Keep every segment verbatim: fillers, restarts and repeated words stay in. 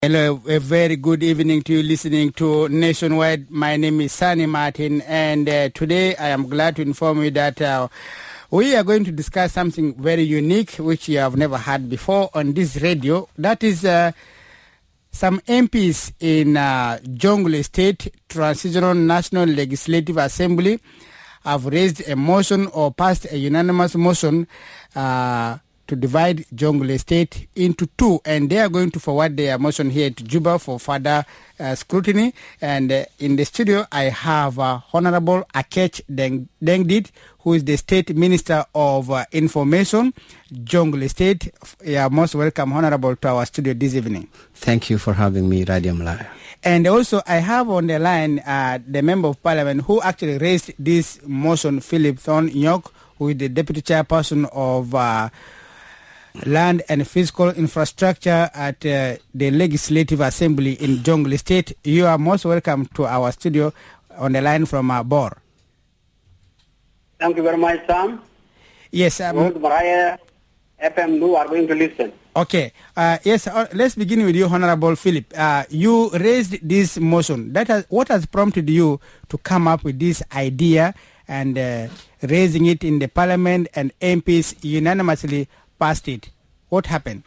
Hello, a very good evening to you listening to Nationwide. My name is Sani Martin, and uh, today I am glad to inform you that uh, we are going to discuss something very unique which you have never heard before on this radio. That is uh, some M Ps in uh, Jonglei State Transitional National Legislative Assembly have raised a motion or passed a unanimous motion uh, to divide Jonglei State into two, and they are going to forward their motion here to Juba for further uh, scrutiny. And uh, in the studio, I have uh, Honorable Akech Deng- Dengdit, who is the State Minister of uh, Information, Jonglei State. You are most welcome, Honorable, to our studio this evening. Thank you for having me, Radio Malaya. And also, I have on the line uh, the Member of Parliament who actually raised this motion, Philip Thorn Nyok, who is the Deputy Chairperson of Uh, Land and Physical Infrastructure at uh, the Legislative Assembly in Jonglei State. You are most welcome to our studio on the line from uh, Bor. Thank you very much, Sam. Yes, um, Both Mariah F M who are going to listen. Okay. Uh, yes, uh, let's begin with you, Honorable Philip. Uh, you raised this motion. That has, what has prompted you to come up with this idea and uh, raising it in the Parliament, and M Ps unanimously passed it? What happened?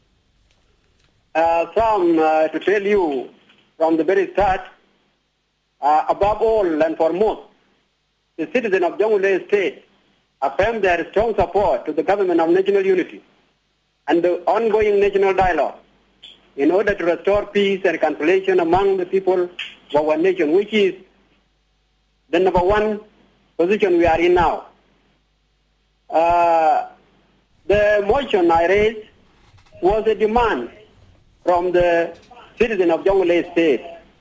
Uh, Sam, uh, to tell you from the very start, uh, above all and foremost, the citizens of Jonglei State affirm their strong support to the government of national unity and the ongoing national dialogue in order to restore peace and reconciliation among the people of our nation, which is the number one position we are in now. Uh, The motion I raised was a demand from the citizens of Jonglei State.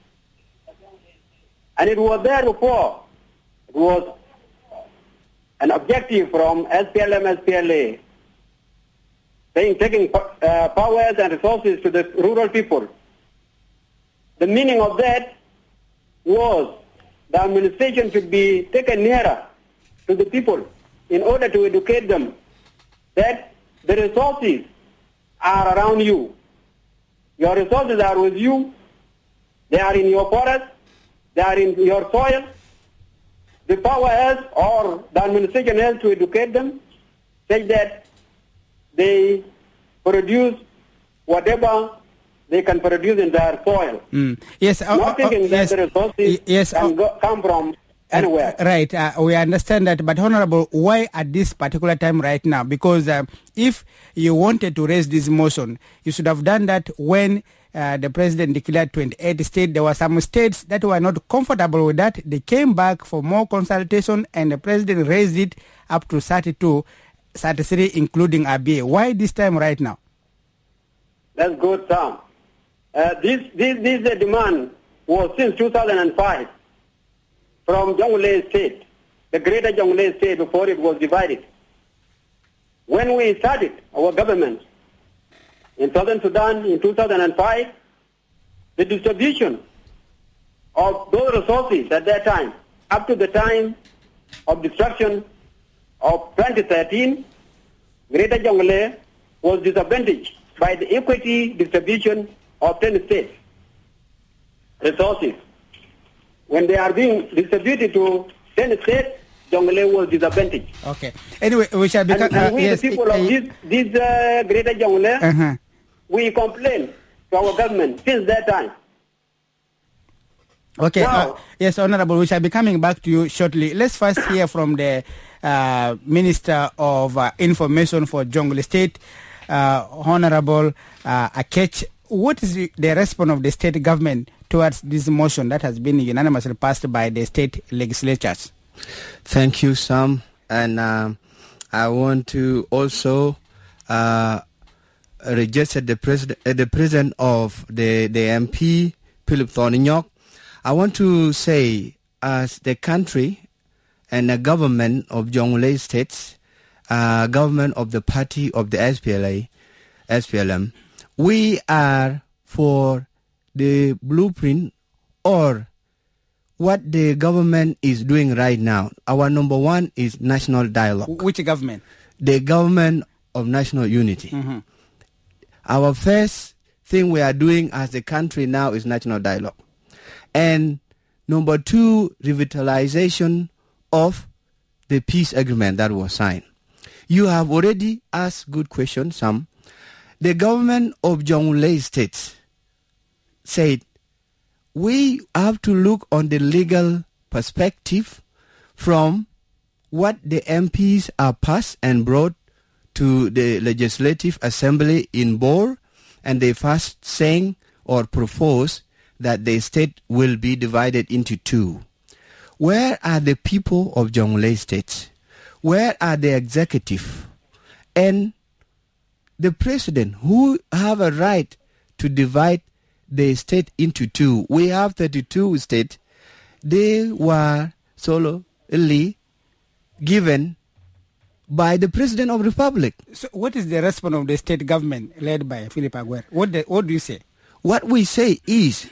And it was there before. It was an objective from S P L M, S P L A, saying taking uh, powers and resources to the rural people. The meaning of that was the administration should be taken nearer to the people in order to educate them that the resources are around you. Your resources are with you. They are in your forest. They are in your soil. The power has, or the administration has, to educate them such that they produce whatever they can produce in their soil. Mm. Yes, uh, Not thinking uh, that yes, the resources yes, can uh, go, come from anywhere. Uh, right, uh, we understand that, but Honorable, why at this particular time right now? Because uh, if you wanted to raise this motion, you should have done that when uh, the president declared twenty-eight states. There were some states that were not comfortable with that. They came back for more consultation, and the president raised it up to thirty-two, thirty-three, including Abia. Why this time right now? That's good, Sam. Uh, this, this, this uh, demand was since two thousand five. From Jonglei State, the greater Jonglei State, before it was divided. When we started our government in Southern Sudan in two thousand five, the distribution of those resources at that time, up to the time of destruction of twenty thirteen, Greater Jonglei was disadvantaged by the equity distribution of ten states resources. When they are being distributed to ten states, Jonglei was disadvantaged. Okay. Anyway, we shall become... And, and uh, we, yes, the people uh, of this, this uh, Greater Jonglei, uh-huh. we complain to our government since that time. Okay. Now, uh, yes, Honorable, we shall be coming back to you shortly. Let's first hear from the uh, Minister of uh, Information for Jonglei State, uh, Honorable uh, Akech. What is the, the response of the state government towards this motion that has been unanimously passed by the state legislatures? Thank you, Sam. And uh, I want to also uh, register the president, uh, the president of the, the M P, Philip Thorn Nyok. I want to say, as the country and the government of Jonglei States, uh, government of the party of the S P L A, S P L M, we are for the blueprint or what the government is doing right now. Our number one is national dialogue. Which government? The government of national unity. Mm-hmm. Our first thing we are doing as a country now is national dialogue. And number two, revitalization of the peace agreement that was signed. You have already asked good questions, Sam. The government of Jonglei State said, we have to look on the legal perspective from what the M Ps are passed and brought to the Legislative Assembly in Bor, and they first saying or propose that the state will be divided into two. Where are the people of Jonglei State? Where are the executive and the president who have a right to divide the state into two? We have thirty-two states. They were solely given by the President of the Republic. So what is the response of the state government led by Philip Aguer? What, the, what do you say? What we say is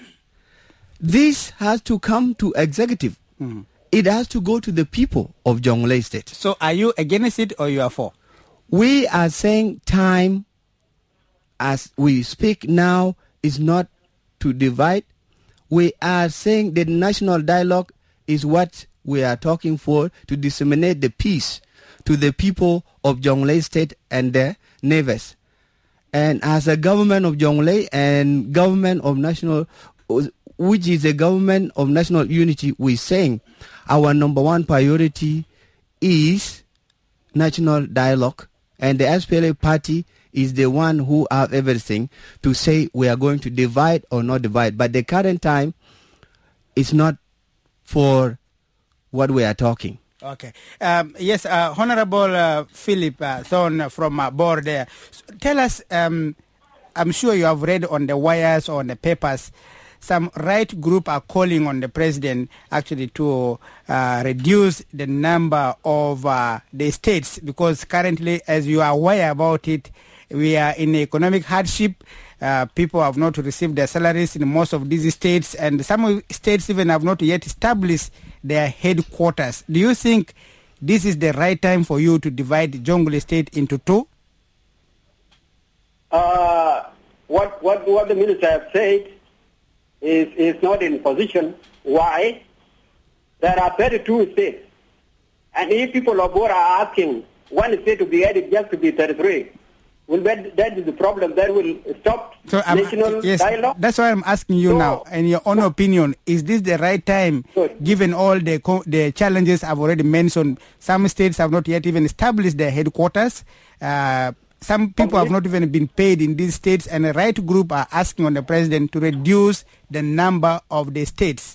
this has to come to executive. Mm. It has to go to the people of Jonglei State. So are you against it or you are for? We are saying time as we speak now is not to divide. We are saying the national dialogue is what we are talking for, to disseminate the peace to the people of Jonglei State and their neighbors. And as a government of Jonglei and government of national, which is a government of national unity, we're saying our number one priority is national dialogue, and the S P L A party is the one who have everything to say we are going to divide or not divide. But the current time is not for what we are talking. Okay. Um, yes, uh, Honorable uh, Philip uh, Thorn from uh, Bor there. So tell us, um, I'm sure you have read on the wires or on the papers, some right group are calling on the president actually to uh, reduce the number of uh, the states, because currently, as you are aware about it, we are in economic hardship. Uh, people have not received their salaries in most of these states, and some states even have not yet established their headquarters. Do you think this is the right time for you to divide Jonglei State into two? Uh, what, what, what the minister has said is, is not in position. Why? There are thirty-two states. And if people of Bor are asking one state to be added just to be thirty-three, well, that, that is the problem. That will stop so, um, national yes, dialogue. That's why I'm asking you so, now, in your own so, opinion, is this the right time, sorry. given all the co- the challenges I've already mentioned? Some states have not yet even established their headquarters. Uh, some people okay. have not even been paid in these states, and the right group are asking on the president to reduce the number of the states.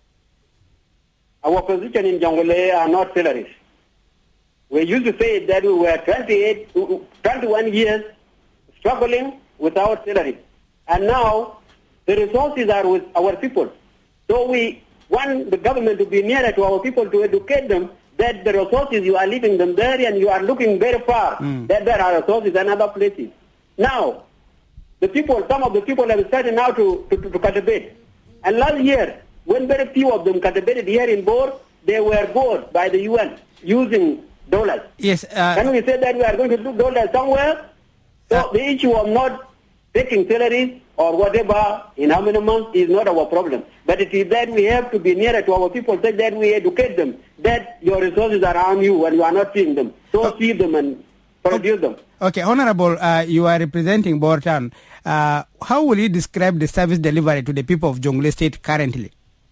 Our position in Jonglei are not salaries. We used to say that we were twenty-eight, twenty-one years struggling without salary. And now the resources are with our people. So we want the government to be nearer to our people, to educate them that the resources, you are leaving them there and you are looking very far, mm. that there are resources in other places. Now, the people, some of the people have started now to, to, to, to cultivate. And last year, when very few of them cultivated here in Bor, they were bought by the U N using dollars. Yes. Uh, Can we say that we are going to do dollars somewhere? So uh, the issue of not taking salaries or whatever in how many months is not our problem. But it is that we have to be nearer to our people, so that we educate them that your resources are around you and you are not seeing them. So uh, see them and produce okay. them. Okay, Honorable, uh, you are representing Bor Town. Uh, how will you describe the service delivery to the people of Jonglei State currently?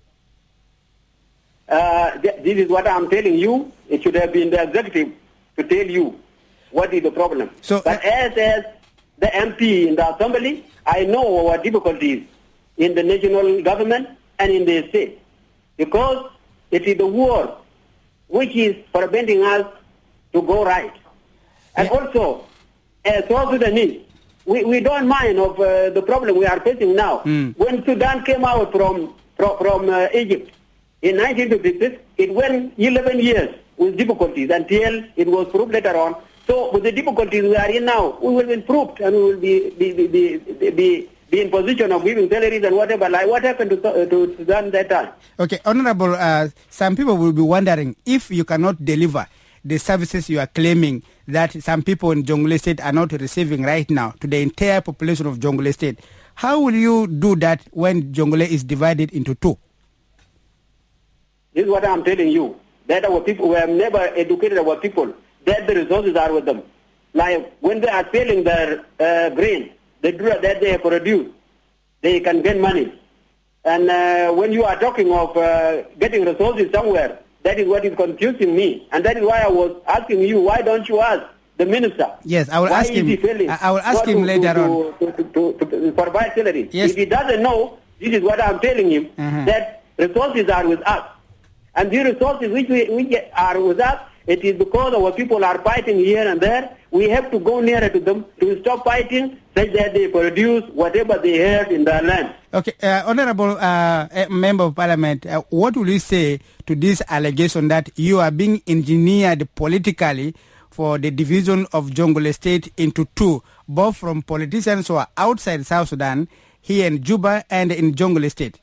Uh, th- this is what I'm telling you. It should have been the executive to tell you what is the problem. So, but uh, as, as the M P in the assembly, I know our difficulties in the national government and in the state, because it is the war which is preventing us to go right. And yeah. also, as South Sudanese, we, we don't mind of uh, the problem we are facing now. Mm. When Sudan came out from, from, from uh, Egypt, in nineteen fifty-six, it went eleven years with difficulties until it was proved later on. So with the difficulties we are in now, we will be improved and we will be be, be, be, be, be in position of giving salaries and whatever. Like what happened to, uh, to Sudan that time? Okay, Honorable, uh, some people will be wondering if you cannot deliver the services you are claiming that some people in Jonglei State are not receiving right now to the entire population of Jonglei State. how will you do that when Jonglei is divided into two? This is what I'm telling you, that our people, we have never educated our people, that the resources are with them. Like when they are selling their uh, grain, the dura that they produce, they can get money. And uh, when you are talking of uh, getting resources somewhere, that is what is confusing me. And that is why I was asking you, why don't you ask the minister? Yes, I will why ask him. I, I will ask him to, later to, on. To, to, to, to provide salary. Yes. If he doesn't know, this is what I'm telling him, Mm-hmm. that resources are with us. And the resources which, we, which are with us, it is because our people are fighting here and there. We have to go nearer to them to stop fighting such that they produce whatever they have in their land. Okay, uh, Honorable uh, Member of Parliament, uh, what will you say to this allegation that you are being engineered politically for the division of Jonglei State into two, both from politicians who are outside South Sudan, here in Juba and in Jonglei State?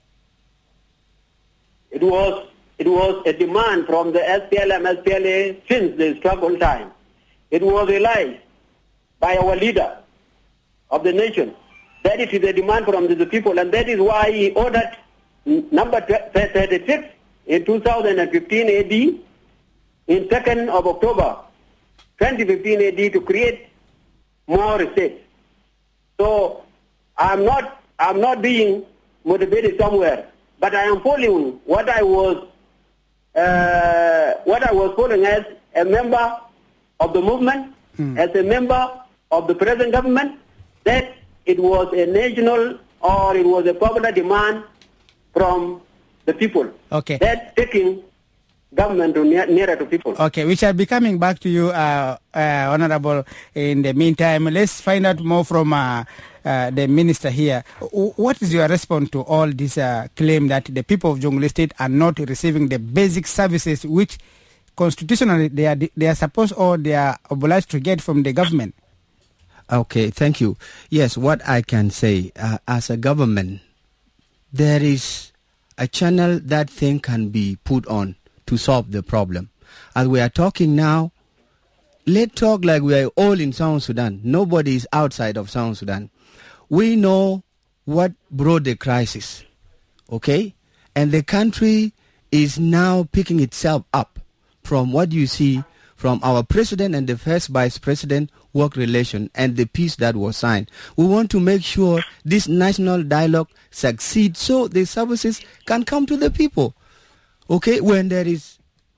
It was it was a demand from the S P L M S P L A since the struggle time. It was realized by our leader of the nation that it is a demand from the people, and that is why he ordered number thirty-six in two thousand fifteen A D, in second of October twenty fifteen A D, to create more states. So I'm not I'm not being motivated somewhere, but I am following what I was uh, what I was following as a member of the movement, mm. as a member of the present government, that it was a national or it was a popular demand from the people. Okay. That taking government to near, nearer to people. Okay, we shall be coming back to you, uh, uh, Honorable. In the meantime, let's find out more from uh, uh, the minister here. What is your response to all this uh, claim that the people of Jonglei State are not receiving the basic services which constitutionally they are they are supposed or they are obliged to get from the government? Okay, thank you. Yes, what I can say, uh, as a government, there is a channel that thing can be put on to solve the problem. As we are talking now, let's talk like we are all in South Sudan. Nobody is outside of South Sudan. We know what brought the crisis, okay? And the country is now picking itself up from what you see from our president and the first vice president work relation and the peace that was signed. We want to make sure this national dialogue succeeds so the services can come to the people. Okay, when there is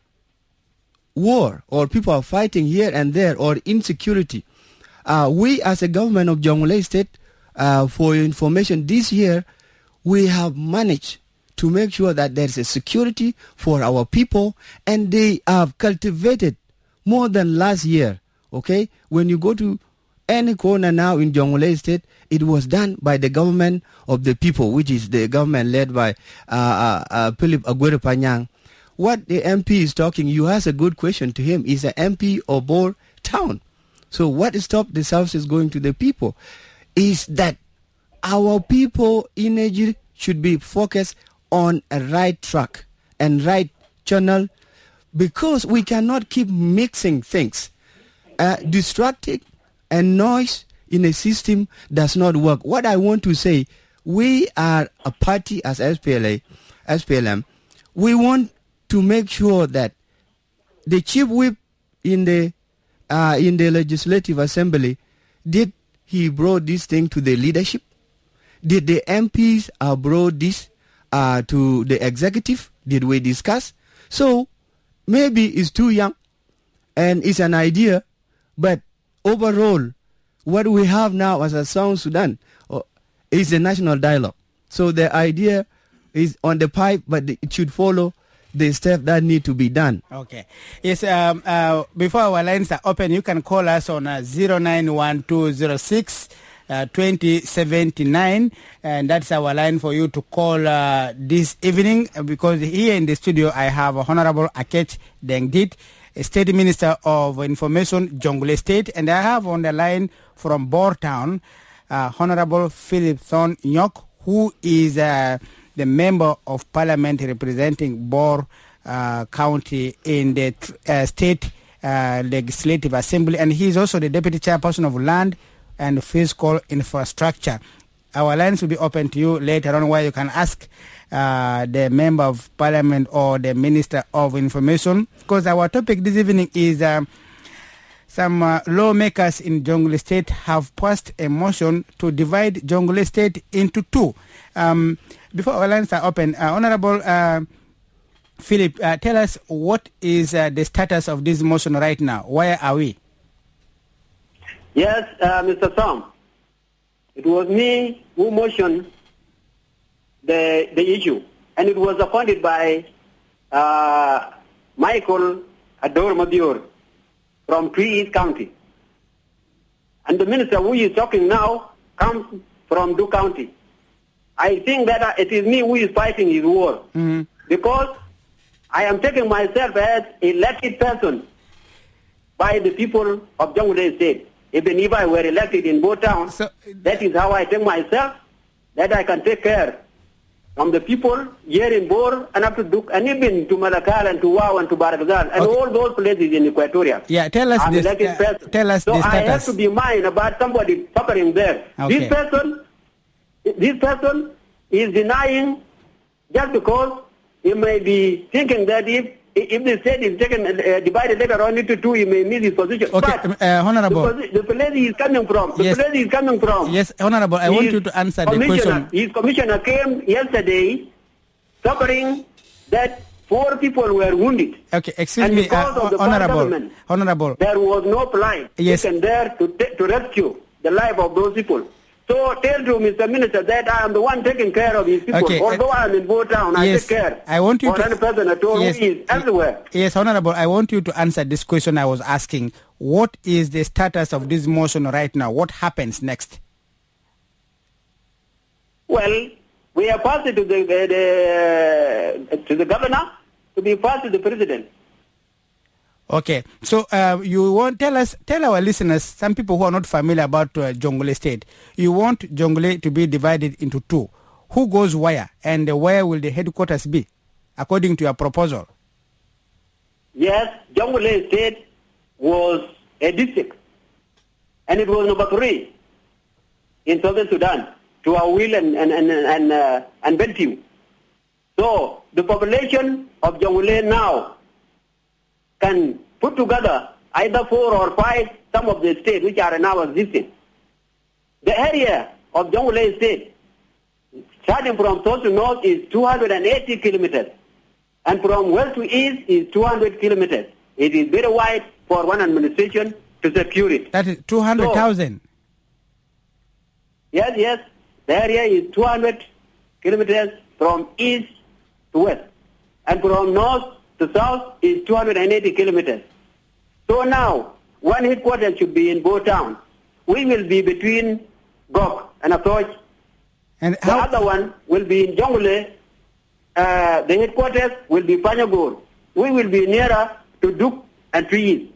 war or people are fighting here and there or insecurity, uh, we as a government of Jonglei State, uh, for your information, this year we have managed to make sure that there is a security for our people, and they have cultivated more than last year. Okay, when you go to any corner now in Jonglei State, it was done by the government of the people, which is the government led by uh, uh, uh, Philip Aguero Panyang. What the M P is talking, you ask a good question to him. He's an M P of Bor Town. So what stopped the services going to the people is that our people energy should be focused on a right track and right channel, because we cannot keep mixing things. Uh, distracting and noise in a system does not work. What I want to say, we are a party as S P L A, S P L M. We want to make sure that the chief whip in the uh, in the Legislative Assembly, did he brought this thing to the leadership? Did the M Ps uh, brought this uh, to the executive? Did we discuss? So maybe it's too young and it's an idea, but overall, what we have now as a South Sudan uh, is a national dialogue. So the idea is on the pipe, but it should follow the steps that need to be done. Okay. Yes. Um, uh, before our lines are open, you can call us on uh, zero nine one two zero six uh, twenty seventy-nine, and that's our line for you to call uh, this evening. Because here in the studio, I have Honorable Akech Dengdit, State Minister of Information, Jonglei State, and I have on the line from Bor Town, uh, Honorable Philip Thorn Nyok, who is uh, the Member of Parliament representing Bor uh, County in the uh, State uh, Legislative Assembly, and he is also the Deputy Chairperson of Land and Fiscal Infrastructure. our lines will be open to you later on, where you can ask uh, the member of parliament or the minister of information, because our topic this evening is um, some uh, lawmakers in Jonglei State have passed a motion to divide Jonglei State into two. Um, before our lines are open, uh, Honorable uh, Philip, uh, tell us what is uh, the status of this motion right now? Where are we? Yes, uh, Mister Sam. It was me who motioned the the issue, and it was appointed by uh, Michael Ador Madior from Tree East County. And the minister who is talking now comes from Duke County. I think that uh, it is me who is fighting his war, mm-hmm. because I am taking myself as elected person by the people of Jonglei State. Even if I were elected in Bo Town, so, that is how I take myself, that I can take care from the people here in Bor and up to Duke, and even to Malakal and to Wow and to Barakazal, and okay. all those places in Equatoria. Yeah, tell us I'm this. Uh, person. Tell us so this. I status. have to be mine about somebody suffering there. Okay. This person, this person is denying just because he may be thinking that if if the state is taken uh, divided later on into two, he may miss his position. Okay, but uh, Honorable. The, the place he is coming from. The yes. place he is coming from. Yes, Honorable. I want you to answer the question. His commissioner came yesterday, suffering that four people were wounded. Okay, excuse and me, because uh, of the Honorable. Honorable. There was no plan yes. taken there to t- to rescue the life of those people. So tell to Mister Minister that I am the one taking care of these people. Okay. Although I am in Bo Town, yes. I take care. I want you for to, any person at all yes. who is everywhere. Yes, Honorable, I want you to answer this question I was asking. What is the status of this motion right now? What happens next? Well, we have passed it to the, the, the to the governor to be passed to the president. Okay, so uh, you want tell us, tell our listeners, some people who are not familiar about uh, Jonglei State, you want Jonglei to be divided into two. Who goes where, and where will the headquarters be, according to your proposal? Yes, Jonglei State was a district, and it was number three in Southern Sudan to Awil and and and and, uh, and Bentiu. So the population of Jonglei now can put together either four or five some of the states which are now existing. The area of Jonglei State, starting from south to north, is two hundred eighty kilometers, and from west to east is two hundred kilometers. It is very wide for one administration to secure it. That is two hundred thousand. So, yes, yes. The area is two hundred kilometers from east to west, and from north to south is two hundred eighty kilometers. So now, one headquarters should be in Bo Town. We will be between Gok and Approach. And the other one will be in Jonglei. Uh, the headquarters will be Panyagor. We will be nearer to Duke and Trees.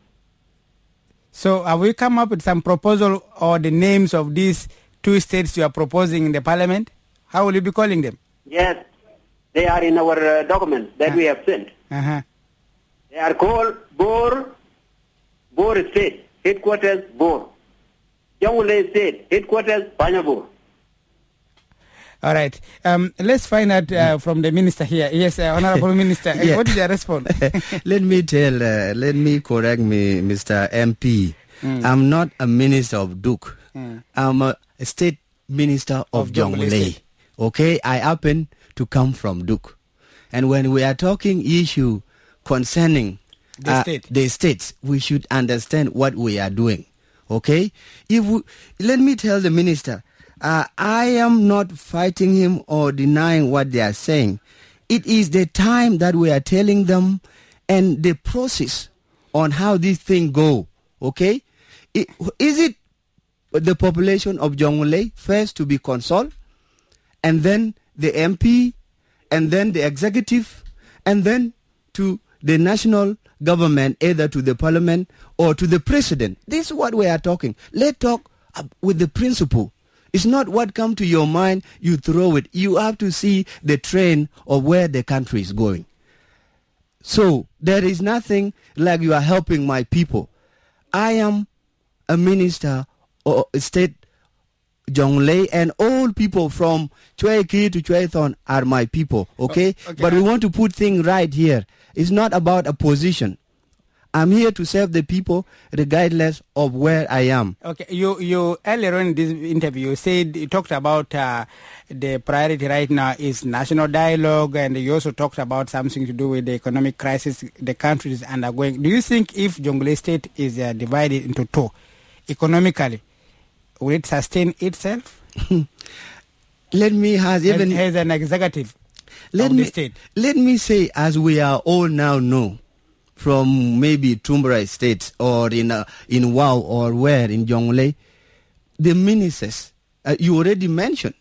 So have we come up with some proposal or the names of these two states you are proposing in the parliament? How will you be calling them? Yes. They are in our uh, documents that uh, we have sent. Uh-huh. They are called Bor, Bor State, headquarters Bor. Jonglei State, headquarters Panyabor. All right. Um, let's find out uh, from the minister here. Yes, uh, Honorable Minister. Yeah. What is your response? Let me tell, uh, let me correct me, Mister M P. Mm. I'm not a minister of Duke. Mm. I'm a state minister of, of Jonglei. Okay? I happen to come from Duke. And when we are talking issue concerning the, uh, state. the states, we should understand what we are doing. Okay? If we, let me tell the minister, uh, I am not fighting him or denying what they are saying. It is the time that we are telling them and the process on how this thing go. Okay? It, is it the population of Jonglei first to be consulted, and then the M P, and then the executive, and then to the national government, either to the parliament or to the president? This is what we are talking. Let's talk with the principle. It's not what comes to your mind, you throw it. You have to see the trend of where the country is going. So there is nothing like you are helping my people. I am a minister or a state Jonglei, and all people from Chweki to Chweithon are my people, okay? Oh, okay? But we want to put things right here. It's not about a position. I'm here to serve the people regardless of where I am. Okay, you you earlier on in this interview you said you talked about uh, the priority right now is national dialogue, and you also talked about something to do with the economic crisis the country is undergoing. Do you think if Jonglei State is uh, divided into two economically, will it sustain itself? Let me has even as, as an executive let of me the state. Let me say, as we are all now know, from maybe Tumbrai State or in uh, in Wau or where in Jonglei, the ministers uh, you already mentioned.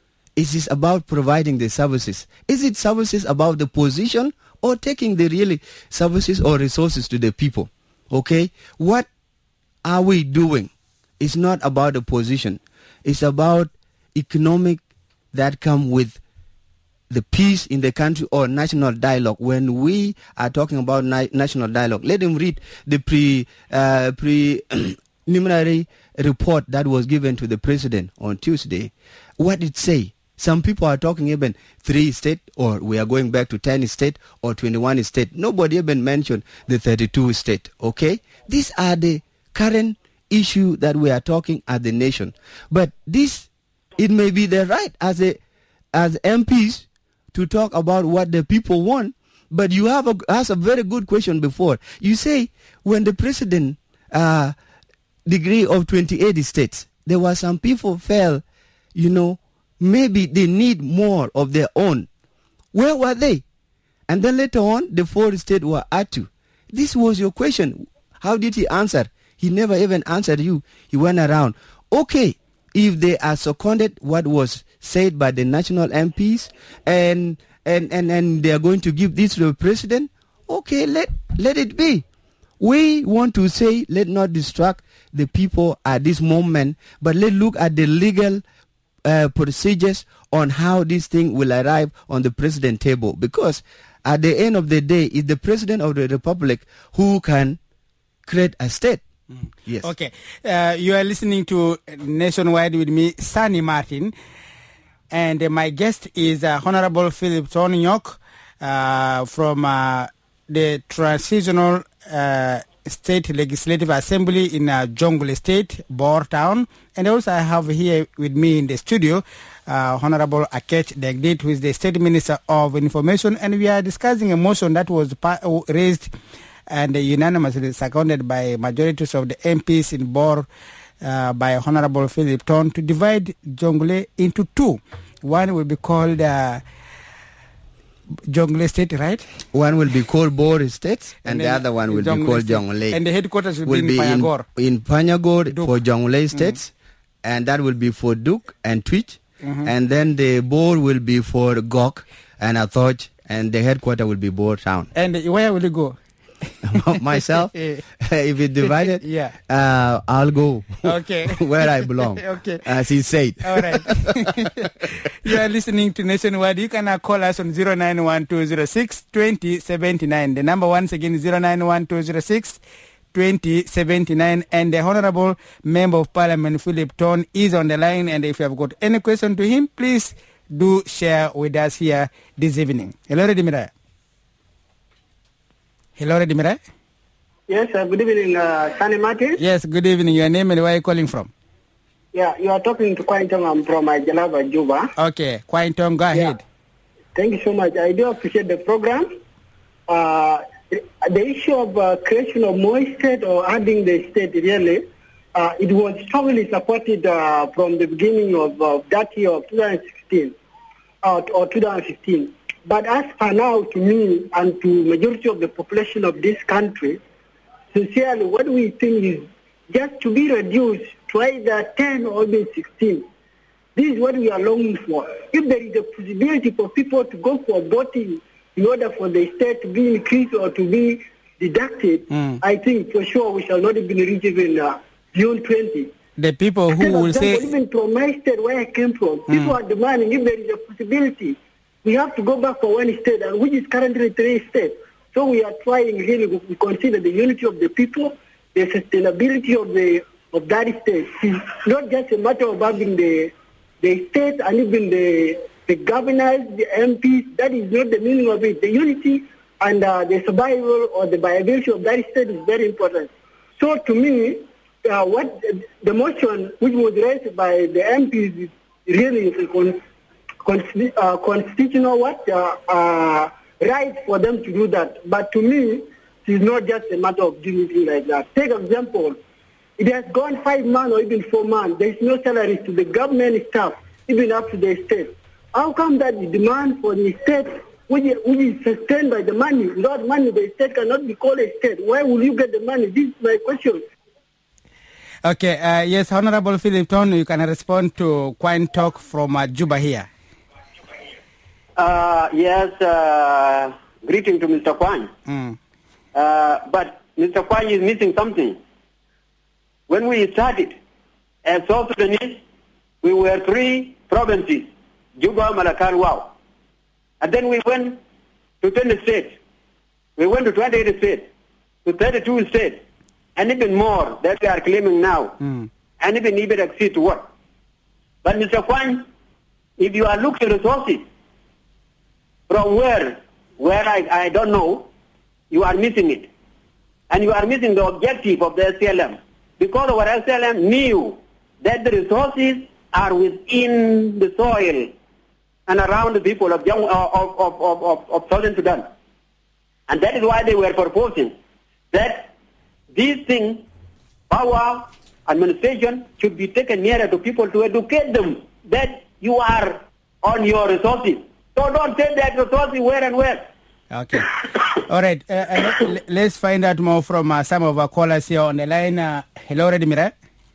Is it about providing the services? Is it services about the position or taking the really services or resources to the people? Okay, what are we doing? It's not about the position. It's about economic that come with the peace in the country or national dialogue. When we are talking about na- national dialogue, let him read the pre uh, preliminary report that was given to the president on Tuesday. What it say? Some people are talking even three state, or we are going back to ten state or twenty-one state. Nobody even mentioned the thirty-two state. Okay, these are the current issue that we are talking as the nation. But this, it may be the right as a as M Ps to talk about what the people want, but you have a, asked a very good question before. You say when the president uh, degree of twenty-eight states, there were some people felt, you know, maybe they need more of their own. Where were they? And then later on, the four states were added to. This was your question. How did he answer? He never even answered you. He went around. Okay, if they are seconded what was said by the national M Ps and and, and, and they are going to give this to the president, okay, let let it be. We want to say let not distract the people at this moment, but let's look at the legal uh, procedures on how this thing will arrive on the president table, because at the end of the day, it's the president of the republic who can create a state. Mm. Yes. Okay. Uh, you are listening to Nationwide with me, Sani Martin. And uh, my guest is uh, Honorable Philip Tonyok uh, from uh, the Transitional uh, State Legislative Assembly in uh, Jonglei State, Bor Town. And also I have here with me in the studio uh, Honorable Akech Degdit, who is the State Minister of Information. And we are discussing a motion that was pa- raised and uh, unanimously seconded by majorities of the M Ps in Bor uh, by Honorable Philip Ton to divide Jonglei into two. One will be called uh, Jonglei State, right? One will be called Bor State, and, and the other one will Jonglei be called Jonglei. And the headquarters will, will be in Panyagor. In, in Panyagor for Jonglei State, mm. and that will be for Duke and Twitch. Mm-hmm. And then the Bor will be for Gok and Athoch, and the headquarters will be Bor Town. And where will you go? Myself, if it's divided, yeah, uh, I'll go okay where I belong. Okay, as he said. All right. You are listening to Nationwide. You can uh, call us on zero nine one two zero six two zero seven nine. The number once again is zero nine one two zero six two zero seven nine. And the Honorable Member of Parliament Philip Ton is on the line. And if you have got any question to him, please do share with us here this evening. Hello, Redimira. Hello, Redimira. Yes, uh, good evening, uh, Sani Martin. Yes, good evening. Your name and where are you calling from? Yeah, you are talking to Quaintong. I'm from uh, Jalaba, Juba. Okay, Quaintong, go ahead. Yeah. Thank you so much. I do appreciate the program. Uh, the issue of uh, creation of more state or adding the state, really, uh, it was strongly supported uh, from the beginning of uh, that year of twenty sixteen uh, or twenty fifteen. But as for now, to me and to majority of the population of this country, sincerely, what we think is just to be reduced to either ten or even sixteen. This is what we are longing for. If there is a possibility for people to go for voting in order for the state to be increased or to be deducted, mm. I think for sure we shall not even reach even uh, June twentieth. The people who Instead will example, say... Even from my state where I came from, mm. people are demanding if there is a possibility, we have to go back for one state, and which is currently three states. So we are trying really to consider the unity of the people, the sustainability of the of that state. It's not just a matter of having the the state and even the the governors, the M Ps. That is not the meaning of it. The unity and uh, the survival or the viability of that state is very important. So to me, uh, what the motion which was raised by the M Ps is really is a con, con, uh, constitutional what uh, uh, right for them to do that. But to me, it's not just a matter of doing things like that. Take example, it has gone five months or even four months. There is no salaries to the government staff, even up to the state. How come that the demand for the state, which is, which is sustained by the money, without money, the state cannot be called a state? Where will you get the money? This is my question. Okay, uh, yes, Honorable Philip Ton, you can respond to Quine Talk from uh, Juba here. Uh, yes, uh, greeting to Mister Quine. Mm. Uh, but Mister Quine is missing something. When we started as South Sudanese, we were three provinces, Juba, Malakal, Wow. And then we went to twenty states. We went to twenty-eight states, to thirty-two states, and even more that we are claiming now. Mm. And even even exceed to what? But Mister Quine, if you are looking at resources, from where, where I, I don't know, you are missing it. And you are missing the objective of the S P L M. Because our S P L M knew that the resources are within the soil and around the people of, young, of, of, of, of, of Southern Sudan. And that is why they were proposing that these things, power, administration, should be taken nearer to people to educate them that you are on your resources. So don't take that resources where and where. Okay. All right. Uh, uh, let, let's find out more from uh, some of our callers here on the line. Uh, hello, Redimire.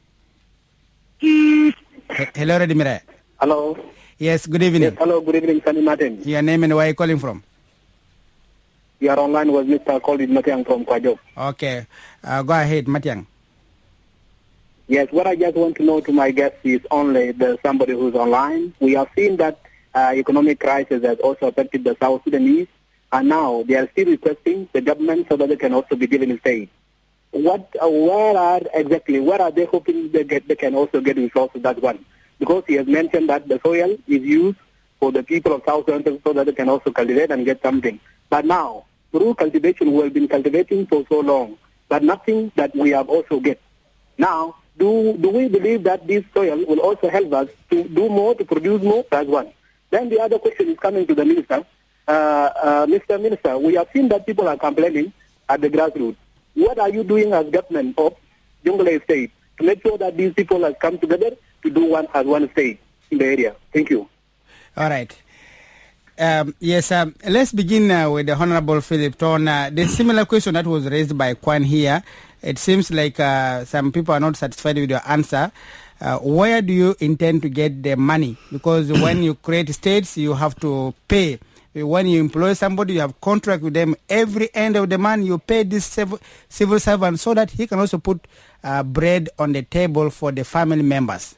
He- hello, Redimire. Hello. Yes, good evening. Yes, hello, good evening, Sunny Martin. Your name and where are you calling from? You are online with Mister Colin Matiang from Kwajo. Okay. Uh, go ahead, Matiang. Yes, what I just want to know to my guests is only the somebody who's online. We have seen that uh, economic crisis has also affected the South Sudanese, and now they are still requesting the government so that they can also be given a say. What, uh, where are exactly, where are they hoping they get? They can also get resources? That one, because he has mentioned that the soil is used for the people of South Sudan so that they can also cultivate and get something. But now, through cultivation, we have been cultivating for so long, but nothing that we have also get. Now, do do we believe that this soil will also help us to do more, to produce more? That's one. Then the other question is coming to the minister. Uh, uh, Mister Minister, we have seen that people are complaining at the grassroots. What are you doing as government of Jonglei State to make sure that these people have come together to do one as one state in the area? Thank you. All right. Um, yes, um, let's begin uh, with the Honorable Philip Ton. Uh, the similar question that was raised by Quine here, it seems like uh, some people are not satisfied with your answer. Uh, where do you intend to get the money? Because when you create states, you have to pay. When you employ somebody, you have contract with them. Every end of the month, you pay this civil, civil servant so that he can also put uh, bread on the table for the family members.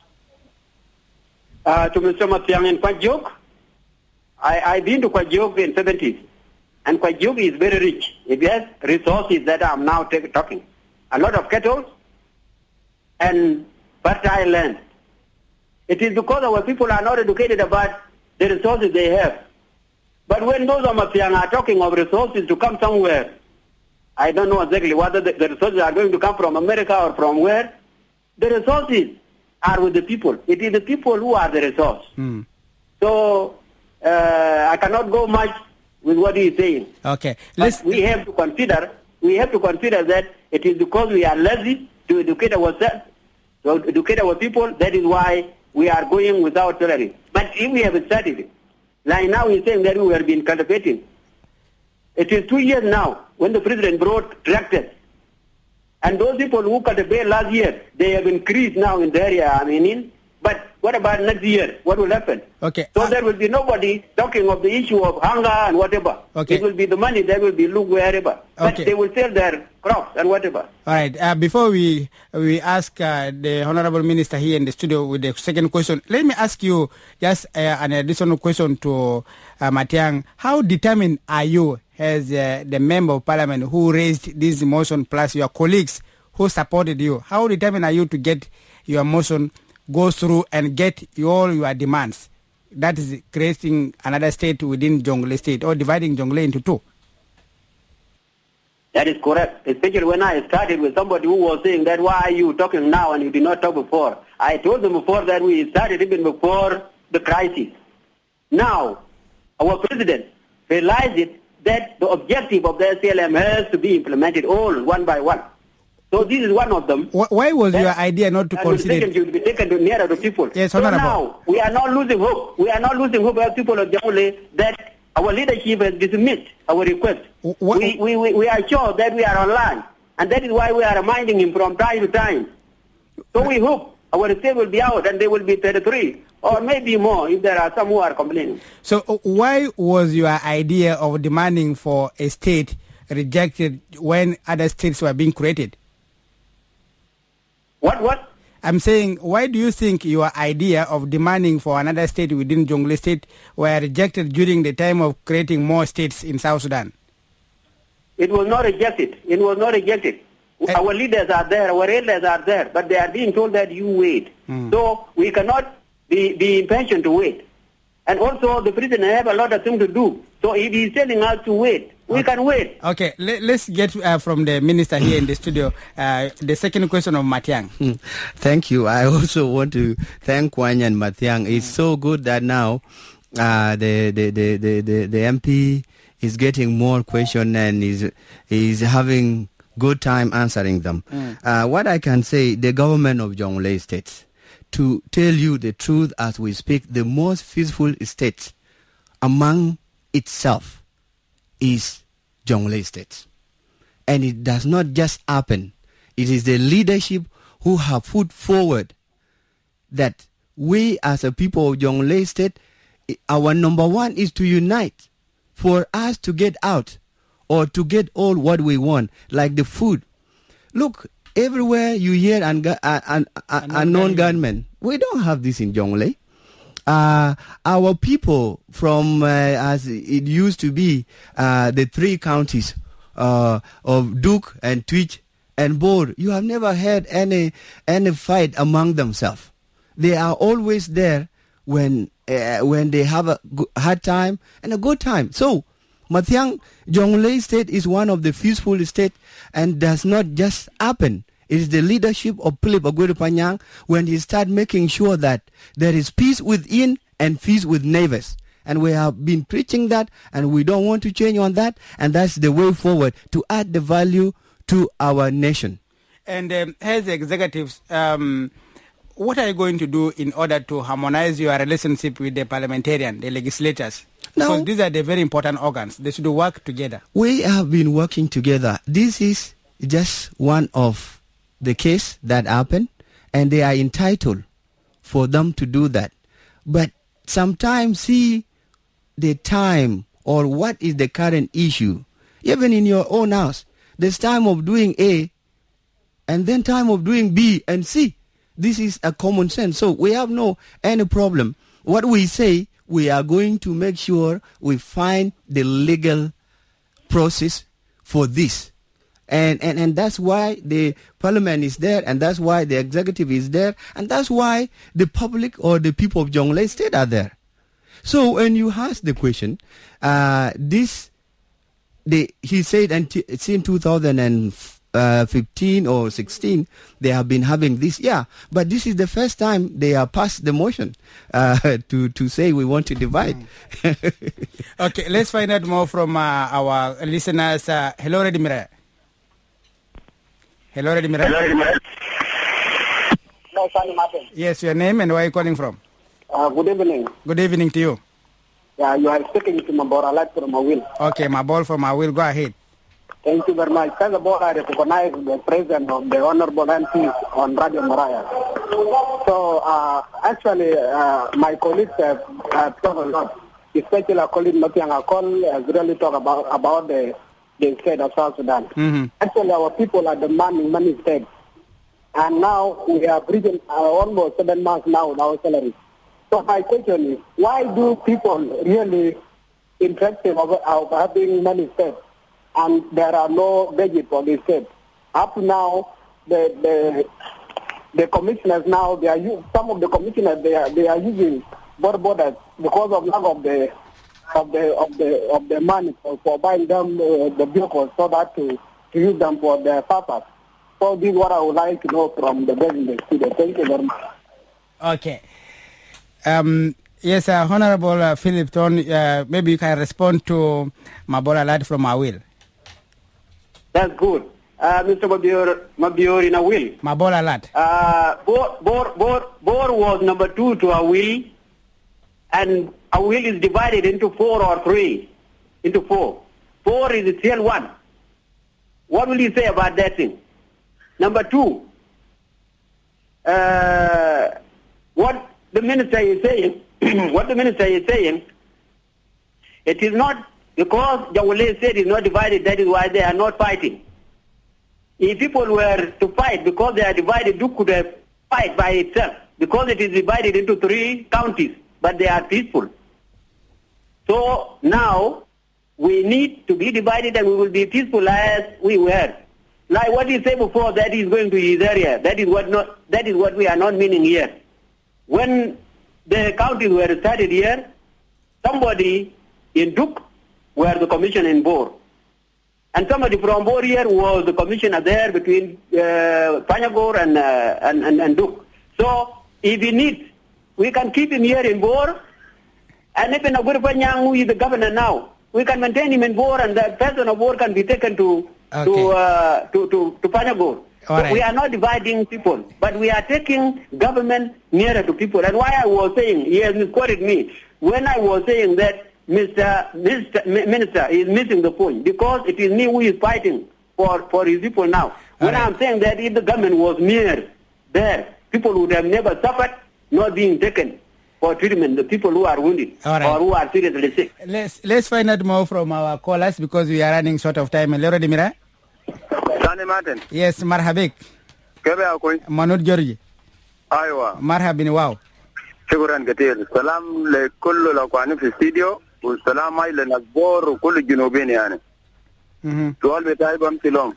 Uh, to Mister Matiang in Kwajuk, I, I've been to Kwajuk in the seventies. And Kwajuk is very rich. It has resources that I'm now take, talking. A lot of cattle and fertile land. It is because our people are not educated about the resources they have. But when those of Matiang are talking of resources to come somewhere, I don't know exactly whether the, the resources are going to come from America or from where. The resources are with the people. It is the people who are the resource. Mm. So uh, I cannot go much with what he is saying. Okay. Let's, but we have to consider, we have to consider that it is because we are lazy to educate ourselves, to educate our people. That is why we are going without salary. But if we have started, like now he's saying that we have been cultivating. It is two years now when the president brought tractors. And those people who cultivated last year, they have increased now in the area I mean in. But what about next year? What will happen? Okay. So uh, there will be nobody talking of the issue of hunger and whatever. Okay. It will be the money that will be looked wherever. But Okay. they will sell their crops and whatever. All right. Uh, before we we ask uh, the Honorable Minister here in the studio with the second question, let me ask you just uh, an additional question to uh, Matiang. How determined are you as uh, the Member of Parliament who raised this motion plus your colleagues who supported you. How determined are you to get your motion go through and get all your demands? That is creating another state within Jonglei state or dividing Jonglei into two. That is correct, especially when I started with somebody who was saying that, why are you talking now and you did not talk before? I told them before that we started even before the crisis. Now, our president realized it, that the objective of the S P L M has to be implemented all one by one. So this is one of them. Why was your idea not to consider it? Should be taken to nearer to people. Yes, so now, we are not losing hope. We are not losing hope as people of Jonglei that our leadership has dismissed our request. What? We, we, we, we are sure that we are online, and that is why we are reminding him from time to time. So we hope our state will be out and they will be thirty-three, or maybe more if there are some who are complaining. So uh, why was your idea of demanding for a state rejected when other states were being created? What, what? I'm saying, why do you think your idea of demanding for another state within Jonglei state were rejected during the time of creating more states in South Sudan? It was not rejected. It was not rejected. Uh, our leaders are there, our elders are there, but they are being told that you wait. Mm. So we cannot be, be impatient to wait. And also the president have a lot of things to do. So if he's telling us to wait, we okay. can wait. Okay, Let, let's get uh, from the minister here in the studio uh, the second question of Matiang. Thank you. I also want to thank Kwanya and Matiang. It's so good that now uh, the, the, the, the, the, the M P is getting more questions and is is having good time answering them. Mm. Uh, what I can say, the government of Jonglei State, to tell you the truth as we speak, the most peaceful state among itself is Jonglei State. And it does not just happen. It is the leadership who have put forward that we as a people of Jonglei State, our number one is to unite for us to get out or to get all what we want, like the food. Look, everywhere you hear an, an, an, an unknown gunman, we don't have this in Jonglei. Uh, our people from, uh, as it used to be, uh, the three counties uh, of Duke and Twitch and Bor, you have never had any any fight among themselves. They are always there when uh, when they have a good, hard time and a good time. So, Matiang, Jonglei State is one of the peaceful states and does not just happen. It is the leadership of Philip Aguero Panyang when he started making sure that there is peace within and peace with neighbors. And we have been preaching that, and we don't want to change on that. And that's the way forward to add the value to our nation. And um, as executives, um, what are you going to do in order to harmonize your relationship with the parliamentarian, the legislators? Now, because these are the very important organs. They should work together. We have been working together. This is just one of the case that happened, and they are entitled for them to do that. But sometimes see the time or what is the current issue. Even in your own house, there's time of doing A and then time of doing B and C. This is a common sense. So we have no any problem. What we say, we are going to make sure we find the legal process for this. And, and and that's why the parliament is there, and that's why the executive is there, and that's why the public or the people of Jonglei State are there. So when you ask the question, uh, this, the, he said until, since two thousand fifteen or sixteen, they have been having this, yeah, but this is the first time they have passed the motion uh, to, to say we want to divide. Okay, let's find out more from uh, our listeners. Uh, hello, Redimira. Hello, Redimira. Hello, Redimira. No, Sani Martin. Yes, your name and where are you calling from? Uh, good evening. Good evening to you. Yeah, you are speaking to Mabor Alat from Mawil. Okay, Mabor from Mawil. Go ahead. Thank you very much. First of all, I recognize the presence of the Honorable M P on Radio Maraya. So, uh, actually, uh, my colleagues have, have talked a lot, especially our colleague Matiang Akol has really talked about, about the the state of South Sudan. Mm-hmm. Actually, our people are demanding money state. And now we have reached uh, almost seven months now with our salary. So my question is, why do people really interested of, of having money state and there are no budget for the state? Up to now, the the the commissioners now, they are u- some of the commissioners they are they are using border borders because of lack of the of the of the of the money for, for buying them uh, the vehicles so that to, to use them for their purpose. So this is what I would like to know from the president. Thank you very much. Okay. Um, yes, uh, Honorable uh, Philip Ton, uh, maybe you can respond to Mabola Lad from Awil. That's good. Uh, Mister Mabior, Mabior in Awil. Mabola Lad. Uh, Bor, Bor, Bor, Bor was number two to Awil, and Awil is divided into four or three, into four. Four is still one. What will you say about that thing? Number two, uh, what the minister is saying, what the minister is saying, it is not because Jawale said it's not divided, that is why they are not fighting. If people were to fight because they are divided, Duke could have fight by itself because it is divided into three counties, but they are peaceful. So now we need to be divided and we will be peaceful as we were. Like what he said before, that is going to his area. That is what not. That is what we are not meaning here. When the counties were started here, somebody in Duke were the commissioner in Bor. And somebody from Bor here was the commissioner there between uh, Panyagor and, uh, and, and, and Duke. So if he needs, we can keep him here in Bor. And even Agur Panyang, who is the governor now, we can maintain him in Bor and the person of Bor can be taken to okay. to, uh, to, to, to Panyagor. So right. We are not dividing people, but we are taking government nearer to people. And why I was saying, he has misquoted me, when I was saying that Mister Mister Minister is missing the point, because it is me who is fighting for, for his people now. All when right. I'm saying that if the government was near there, people would have never suffered, not being taken for treatment, the people who are wounded right. or who are seriously sick. Let's, let's find out more from our callers because we are running short of time. Lero Dimira? Sani Martin. Yes, marhabik. Kebe akoy? Manud Georgi. Aywa. Marhabin wow. Shukran katir. Salam le kullu la kwani fi studio. والسلام على الأخبار وكل الجنوبين يعني. سؤال بتاعي بمثلهم.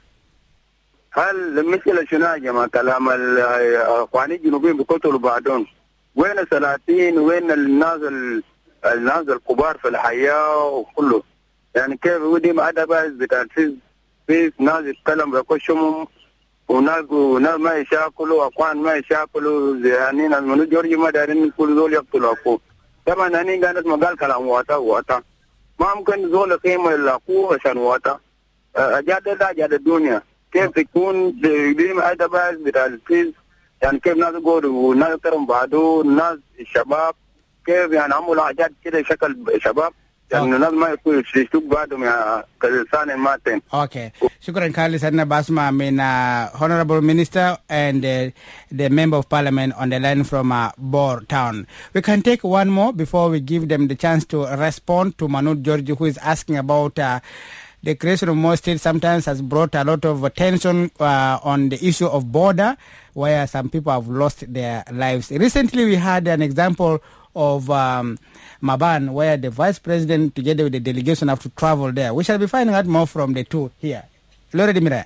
هل المشكلة شنو يا جماعة كلام الأخواني الجنوبيين بيقتلوا بعضهم؟ وين السلاطين وين الناس الناس الكبار في الحياة وكله؟ يعني كيف ودي ما أدى بس بتاع في في ناس يتكلم بكشهم وناس وناس ما يشاكلوا أخوان ما يشاكلوا يعني ناس منو جورجي ما دارين كل دول يقتلوا أخوه. طبعا أنا قاعد مقال كلام واتا واتا ما ممكن زول قيمة الأخوة عشان واتا أجاد لا أجاد الدنيا كيف يكون بيم هذا بس بتاع الفيز يعني كيف ناس يقولوا وناس يكرم بعضو ناس الشباب كيف يعني عملوا حاجات كده شكل شباب يعني الناس ما يكونوا يشتوك بعضهم يا كالإنسان ماتين. Okay. Shukran Kali Sadna Basma, I mean, uh, Honorable Minister and uh, the Member of Parliament on the line from uh, Bor Town. We can take one more before we give them the chance to respond to Manud Georgi, who is asking about uh, the creation of more states sometimes has brought a lot of tension uh, on the issue of border, where some people have lost their lives. Recently, we had an example of um, Maban, where the Vice President, together with the delegation, have to travel there. We shall be finding out more from the two here. Lore Dimira.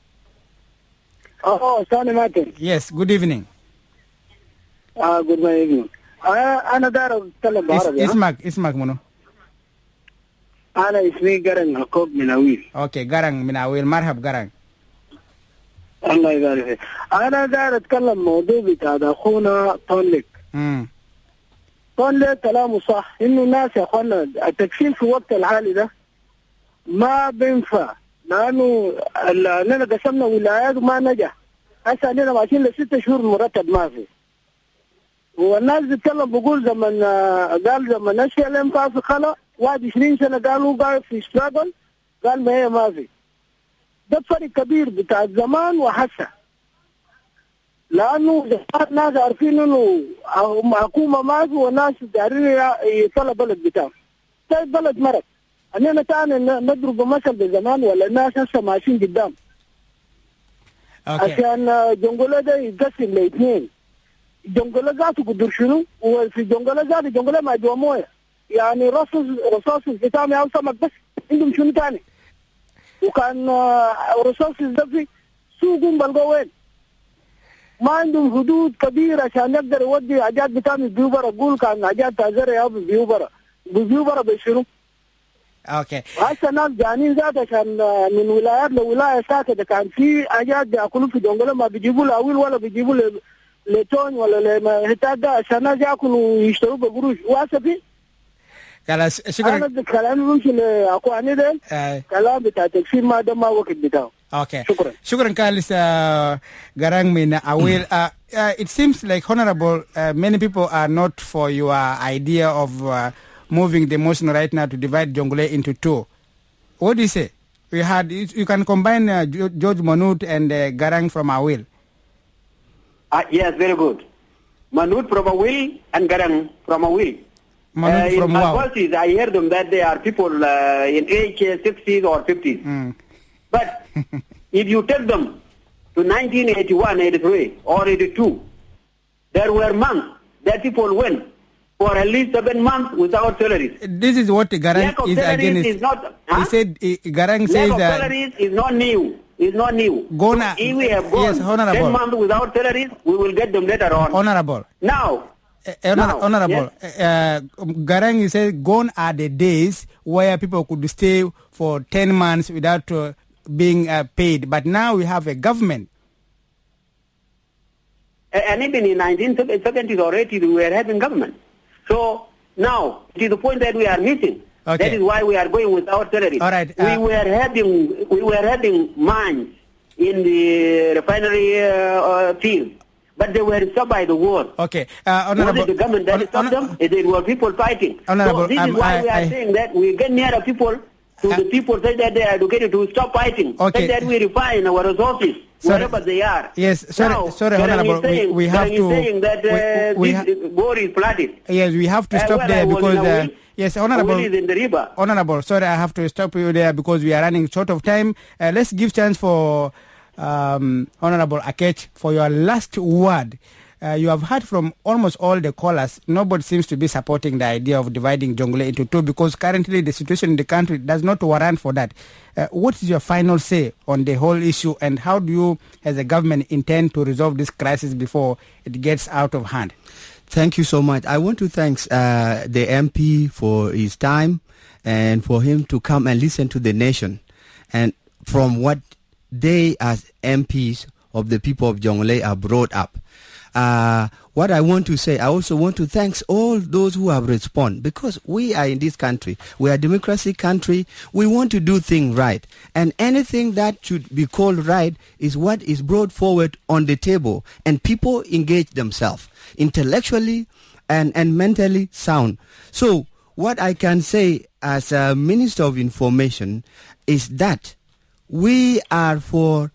Oh, Sani Martin. Yes, good evening. Uh, good evening. أنا دار أتكلم عربي. اسمك اسمك منو؟ أنا اسمي قرن عقوب من أويل. أوكي قرن من أويل مرحب قرن. الله يبارك فيك. أنا دار أتكلم موضوع بتاع أخونا طولك. امم. طولك كلامه صح إنه الناس يا أخوانا التكفير في وقت الحالي ده ما بينفع لأنه لنا قسمنا ولايات وما نجح. هسه علينا ماشيين لست شهور مرتب ما في. والناس بتتكلم بقول زمن قال زمن نشأ لهم كان في خلا واحد وعشرين سنة قالوا قال في اشتغل قال ما هي ما في. ده فرق كبير بتاع زمان وحسه. لأنه زمان ناس عارفين إنه حكومة ما في والناس دارين يطلع بلد بتاعهم. ده بلد مرض. أننا تاني نضرب مثل بزمان ولا الناس هسه ماشيين قدام. عشان جنجولة ده يتقسم لاثنين. جنجولة ذاته قدر شنو؟ وفي جنجولة ذاته جنجولة ما جوا مويه. يعني رصاص رصاص الختام أو سمك بس عندهم شنو تاني؟ وكان رصاص ده في سوقهم بلقوا وين؟ ما عندهم حدود كبيرة عشان يقدر يودي حاجات بتاعهم بيوبرا. أقول كان حاجات تازرة يا بيوبرا بيوبرا بيشيلوا. اوكي. هسه ناس جانين ذات عشان من ولايات لولاية ساكتة كان في حاجات بياكلوا في جنجلة ما بيجيبوا لأويل ولا بيجيبوا لتون ولا لهتاك عشان ناس ياكلوا ويشتروا بقروش. وهسه في خلاص شكرا. أنا كلامي بمشي لأخواني ده كلام بتاع تكفير ما ده ما وقت بتاعه. Okay. Shukran. Shukran Kalis uh, Garang Min Awil. Uh, uh, it seems like, Honorable, uh, many people are not for your idea of uh, moving the motion right now to divide Jonglei into two. What do you say? We had you can combine uh, George Manut and uh, Garang from Awil. Uh, yes, very good. Manut from Awil and Garang from Awil. Manut uh, from in wow. Malpalsis, I hear them that they are people uh, in age sixties or fifties. Mm. But if you take them to nineteen eighty-one, eighty-three, or eighty-two, there were months that people went for at least seven months without salaries. This is what Garang Lack of is salaries against. is not. Huh? He said uh, Garang Lack says of that salaries is not new. Is not new. Gonna, so if we have gone yes, honorable. ten months without salaries, we will get them later on. Honorable. Now. Uh, honor, now honorable, yes. uh, Garang, he said, gone are the days where people could stay for ten months without uh, being uh, paid. But now we have a government. And even in nineteen seventies or eighties, we were having government. So now, it is the point that we are missing. Okay. That is why we are going without salaries. All right. Uh, we were having we were having mines in the refinery uh, uh, field, but they were stopped by the war. Okay. Uh, honorable, was it the government that hon- stopped hon- them? It were people fighting. Honorable, so this um, is why I, we are I, saying that we get nearer people to uh, the people such that they are educated to stop fighting. Okay. Such that we refine our resources. Sorry. Wherever they are. Yes, sorry, now, sorry, Garang Honorable, is saying, we, we have Garang to. Is saying that uh, we, we this ha- war is flooded. Yes, we have to Uh, stop well, there I was because. in a Uh, will. yes, Honorable. A will is in the river. Honorable, sorry, I have to stop you there because we are running short of time. Uh, let's give chance for um, Honorable Akech for your last word. Uh, you have heard from almost all the callers. Nobody seems to be supporting the idea of dividing Jonglei into two because currently the situation in the country does not warrant for that. Uh, what is your final say on the whole issue, and how do you, as a government, intend to resolve this crisis before it gets out of hand? Thank you so much. I want to thank uh, the M P for his time and for him to come and listen to the nation. And from what they as M Ps of the people of Jonglei are brought up. Uh, what I want to say, I also want to thank all those who have responded, because we are in this country. We are a democracy country. We want to do things right. And anything that should be called right is what is brought forward on the table. And people engage themselves intellectually and, and mentally sound. So what I can say as a Minister of Information is that we are for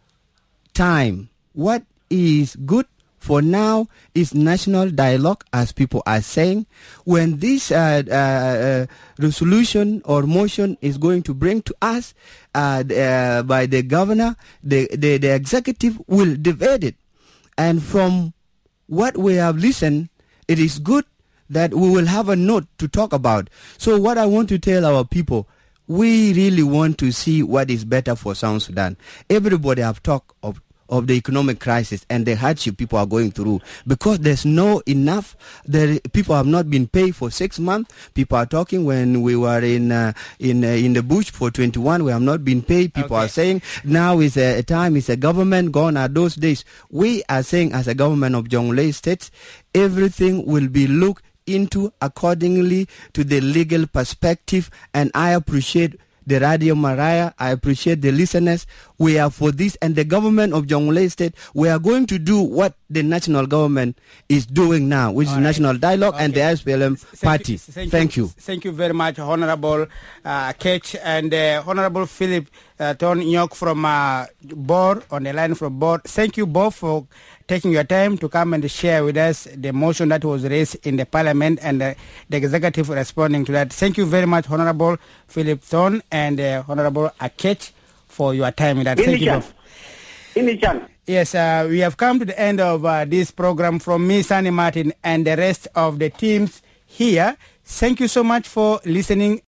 time. What is good for now is national dialogue, as people are saying. When this uh, uh, uh, resolution or motion is going to bring to us uh, uh, by the governor, the, the, the executive will debate it. And from what we have listened, it is good that we will have a note to talk about. So what I want to tell our people, we really want to see what is better for South Sudan. Everybody have talked of of the economic crisis and the hardship people are going through, because there's no enough. There, people have not been paid for six months. People are talking when we were in uh, in uh, in the bush for twenty-one, we have not been paid. People Okay. are saying now is a time, is a government, gone are those days. We are saying as a government of Jonglei State, everything will be looked into accordingly to the legal perspective, and I appreciate the Radio Mariah. I appreciate the listeners. We are for this, and the government of Jonglei State, we are going to do what the national government is doing now, which All is right. National Dialogue and the Okay. S P L M party. You, thank, Thank you. you. Thank you very much, Honorable uh, Kech and uh, Honorable Philip uh, Ton Nyok from uh, board, on the line from board. Thank you both for taking your time to come and share with us the motion that was raised in the parliament and uh, the executive responding to that. Thank you very much, Honorable Philip Thorn and uh, Honorable Akech, for your time in that. Thank you both. Inichan. Yes, uh, we have come to the end of uh, this program. From me, Sani Martin, and the rest of the teams here, thank you so much for listening.